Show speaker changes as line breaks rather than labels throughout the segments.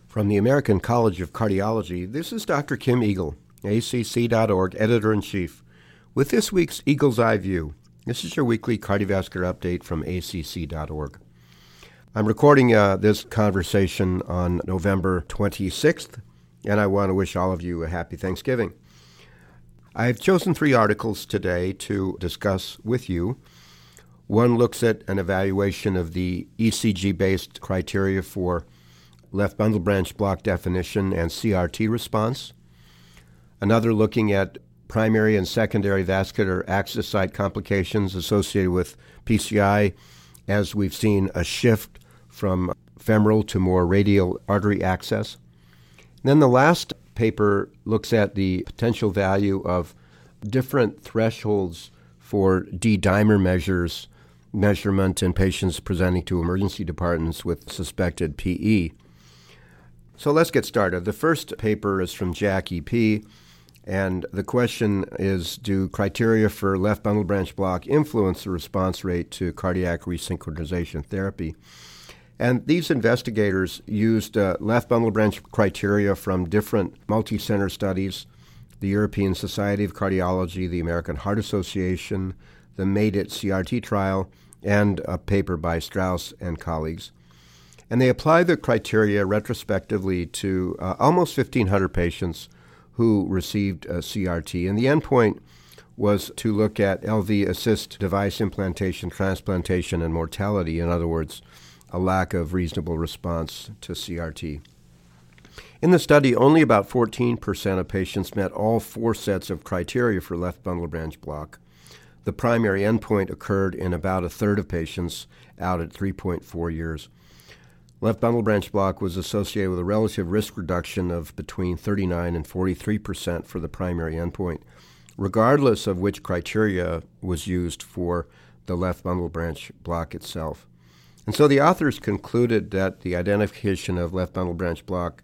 From the American College of Cardiology, this is Dr. Kim Eagle, ACC.org Editor-in-Chief, with this week's Eagle's Eye View. This is your weekly cardiovascular update from ACC.org. I'm recording this conversation on November 26th, and I want to wish all of you a happy Thanksgiving. I've chosen 3 articles today to discuss with you. One looks at an evaluation of the ECG-based criteria for left bundle branch block definition and CRT response. Another looking at primary and secondary vascular access site complications associated with PCI, as we've seen a shift from femoral to more radial artery access. Then the last paper looks at the potential value of different thresholds for D-dimer measurement in patients presenting to emergency departments with suspected PE. So let's get started. The first paper is from Jack E.P., and the question is, do criteria for left bundle branch block influence the response rate to cardiac resynchronization therapy? And these investigators used left bundle branch criteria from different multi-center studies, the European Society of Cardiology, the American Heart Association, the MADE-IT CRT trial, and a paper by Strauss and colleagues. And they applied the criteria retrospectively to almost 1,500 patients who received CRT. And the endpoint was to look at LV assist device implantation, transplantation, and mortality. In other words, a lack of reasonable response to CRT. In the study, only about 14% of patients met all 4 sets of criteria for left bundle branch block. The primary endpoint occurred in about a third of patients out at 3.4 years. Left bundle branch block was associated with a relative risk reduction of between 39 and 43% for the primary endpoint, regardless of which criteria was used for the left bundle branch block itself. And so the authors concluded that the identification of left bundle branch block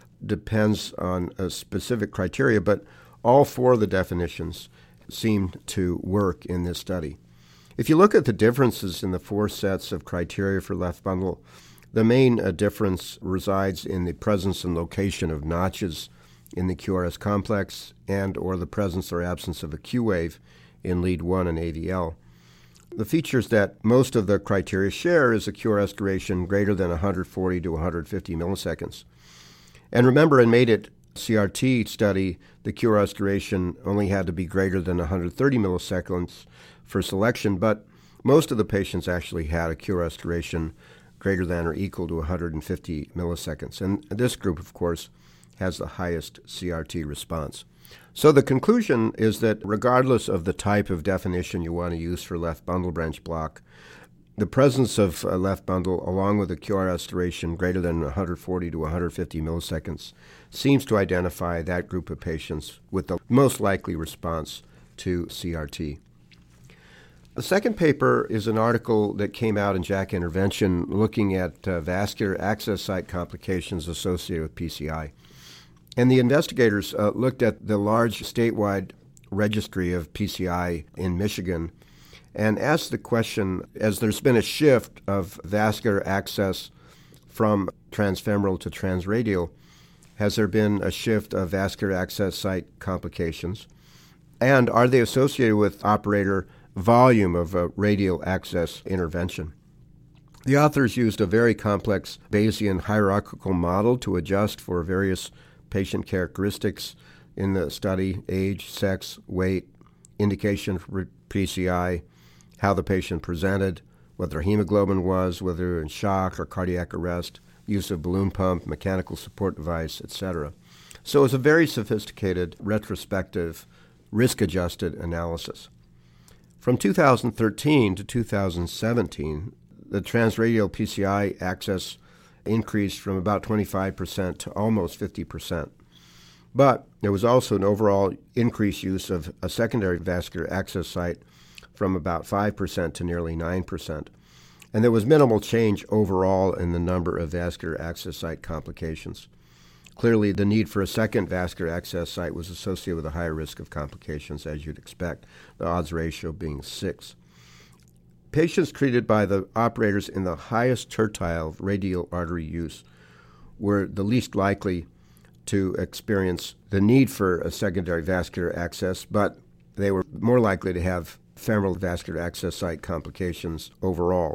depends on a specific criteria, but all 4 of the definitions seemed to work in this study. If you look at the differences in the 4 sets of criteria for left bundle, the main difference resides in the presence and location of notches in the QRS complex and or the presence or absence of a Q wave in lead 1 and AVL. The features that most of the criteria share is a QRS duration greater than 140 to 150 milliseconds. And remember, in MADE-IT CRT study, the QRS duration only had to be greater than 130 milliseconds for selection, but most of the patients actually had a QRS duration greater than or equal to 150 milliseconds. And this group, of course, has the highest CRT response. So the conclusion is that regardless of the type of definition you want to use for left bundle branch block, the presence of a left bundle along with a QRS duration greater than 140 to 150 milliseconds seems to identify that group of patients with the most likely response to CRT. The second paper is an article that came out in JACC Intervention looking at vascular access site complications associated with PCI. And the investigators looked at the large statewide registry of PCI in Michigan and asked the question, as there's been a shift of vascular access from transfemoral to transradial, has there been a shift of vascular access site complications? And are they associated with operator volume of a radial access intervention? The authors used a very complex Bayesian hierarchical model to adjust for various patient characteristics in the study: age, sex, weight, indication for PCI, how the patient presented, what their hemoglobin was, whether they were in shock or cardiac arrest, use of balloon pump, mechanical support device, etc. So it was a very sophisticated, retrospective, risk-adjusted analysis. From 2013 to 2017, the transradial PCI access increased from about 25% to almost 50%. But there was also an overall increased use of a secondary vascular access site from about 5% to nearly 9%. And there was minimal change overall in the number of vascular access site complications. Clearly, the need for a second vascular access site was associated with a higher risk of complications, as you'd expect, the odds ratio being 6. Patients treated by the operators in the highest tertile of radial artery use were the least likely to experience the need for a secondary vascular access, but they were more likely to have femoral vascular access site complications overall.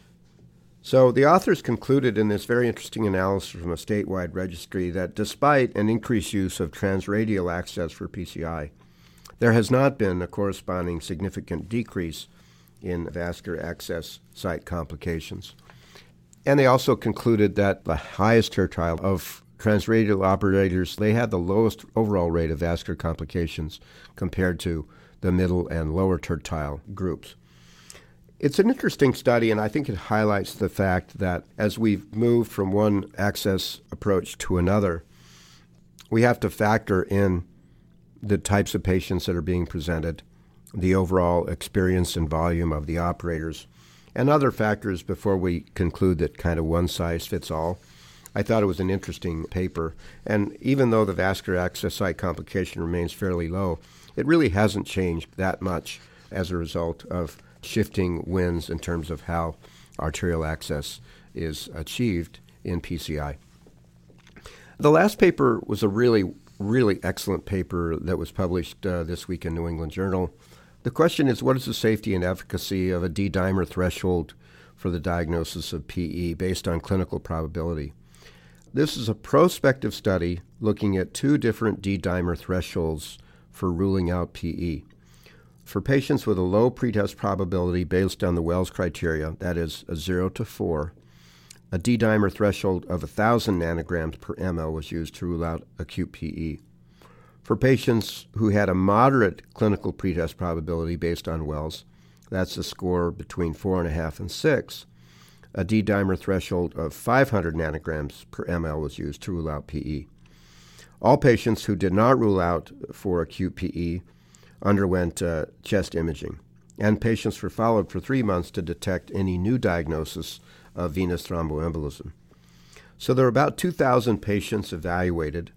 So the authors concluded in this very interesting analysis from a statewide registry that despite an increased use of transradial access for PCI, there has not been a corresponding significant decrease in vascular access site complications. And they also concluded that the highest tertile of transradial operators, they had the lowest overall rate of vascular complications compared to the middle and lower tertile groups. It's an interesting study, and I think it highlights the fact that as we've moved from one access approach to another, we have to factor in the types of patients that are being presented, the overall experience and volume of the operators, and other factors before we conclude that kind of one size fits all. I thought it was an interesting paper, and even though the vascular access site complication remains fairly low, it really hasn't changed that much as a result of shifting winds in terms of how arterial access is achieved in PCI. The last paper was a really excellent paper that was published this week in New England Journal. The question is, what is the safety and efficacy of a D-dimer threshold for the diagnosis of PE based on clinical probability? This is a prospective study looking at two different D-dimer thresholds for ruling out PE. For patients with a low pretest probability based on the Wells criteria, that is a 0 to 4, a D-dimer threshold of 1,000 nanograms per ml was used to rule out acute PE. For patients who had a moderate clinical pretest probability based on Wells, that's a score between 4.5 and 6, a D-dimer threshold of 500 nanograms per ml was used to rule out PE. All patients who did not rule out for acute PE underwent chest imaging, and patients were followed for 3 months to detect any new diagnosis of venous thromboembolism. So there were about 2,000 patients evaluated.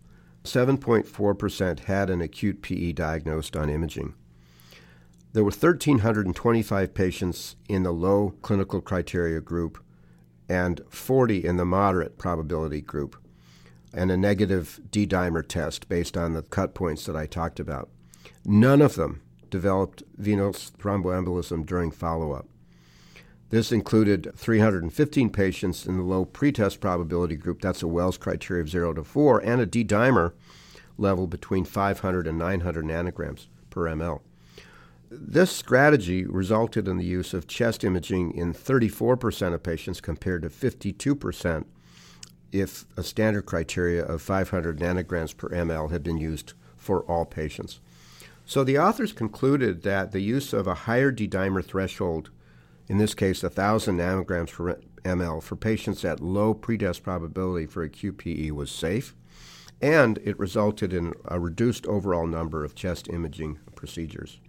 7.4% had an acute PE diagnosed on imaging. There were 1,325 patients in the low clinical criteria group and 40 in the moderate probability group, and a negative D-dimer test based on the cut points that I talked about. None of them developed venous thromboembolism during follow-up. This included 315 patients in the low pretest probability group, that's a Wells criteria of 0 to 4, and a D-dimer level between 500 and 900 nanograms per ml. This strategy resulted in the use of chest imaging in 34% of patients compared to 52% if a standard criteria of 500 nanograms per ml had been used for all patients. So the authors concluded that the use of a higher D-dimer threshold, in this case 1,000 nanograms per ml for patients at low pretest probability for acute PE was safe, and it resulted in a reduced overall number of chest imaging procedures.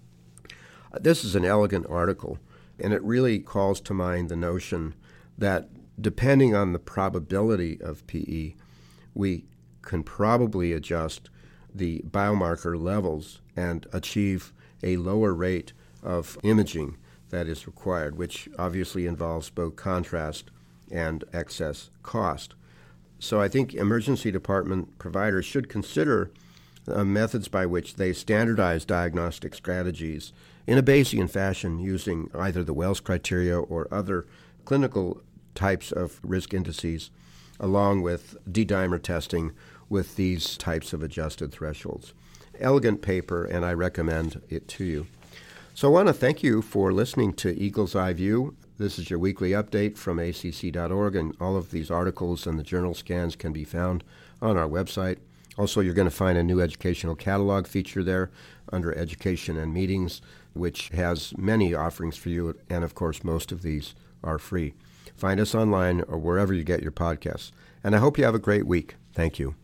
This is an elegant article, and it really calls to mind the notion that depending on the probability of PE, we can probably adjust the biomarker levels and achieve a lower rate of imaging that is required, which obviously involves both contrast and excess cost. So I think emergency department providers should consider methods by which they standardize diagnostic strategies in a Bayesian fashion using either the Wells criteria or other clinical types of risk indices, along with D-dimer testing with these types of adjusted thresholds. Elegant paper, and I recommend it to you. So I want to thank you for listening to Eagle's Eye View. This is your weekly update from acc.org, and all of these articles and the journal scans can be found on our website. Also, you're going to find a new educational catalog feature there under Education and Meetings, which has many offerings for you, and of course, most of these are free. Find us online or wherever you get your podcasts. And I hope you have a great week. Thank you.